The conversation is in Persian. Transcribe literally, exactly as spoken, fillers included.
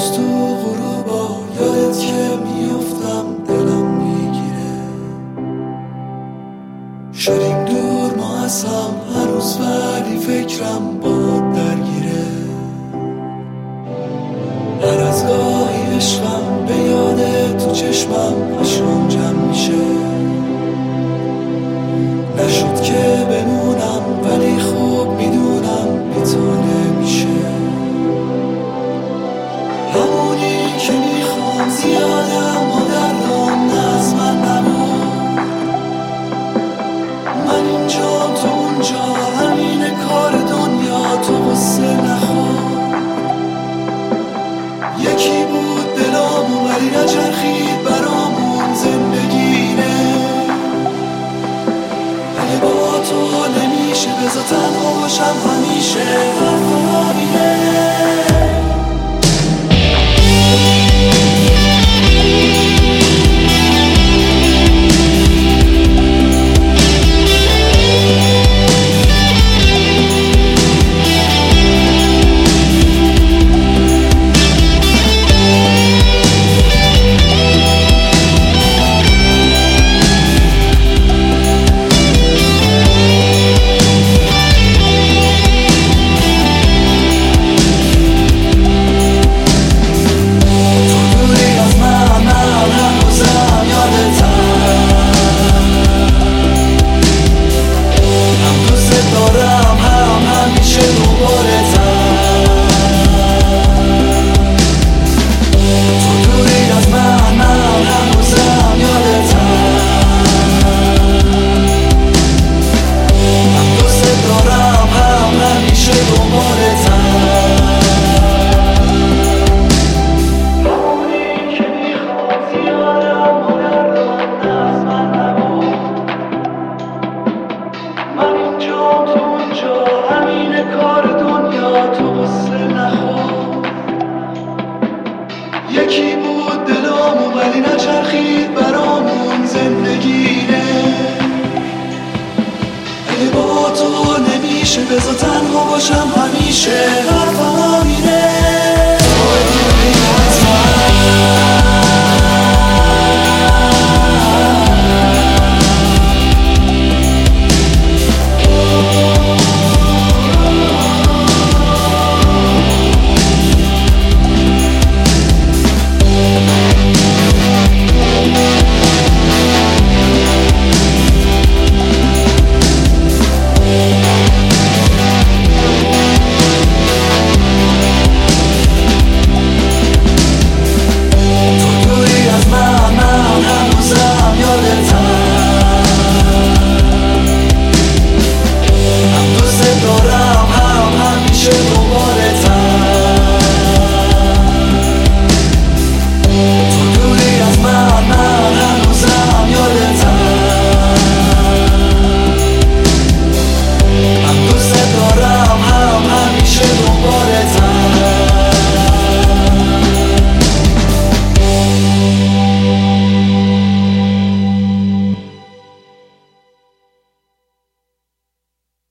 روز تو غروبا یادت که میافتم دلم میگیره، شدیم دور ما از هم هنوز ولی فکرم باد درگیره. هر از گاهی عشقم به یاد تو چشمم اشکام جمع میشه، نشد که بمونم ولی خوب میدونم بی تو نمیشه. همونی که میخوام زیادم و دردام نه از من نبود، من اینجا تو اونجا همین کار دنیا تو قصه نخور. یکی بود دلامون ولی نچرخید برامون زندگینه، اگه با تو نمیشه بذار تنها باشم همیشه حرفم همینه. یکی بود دلامون ولی نچرخید برامون زندگینه، اگه با تو نمیشه بذار تنها باشم همیشه حرفم همینه.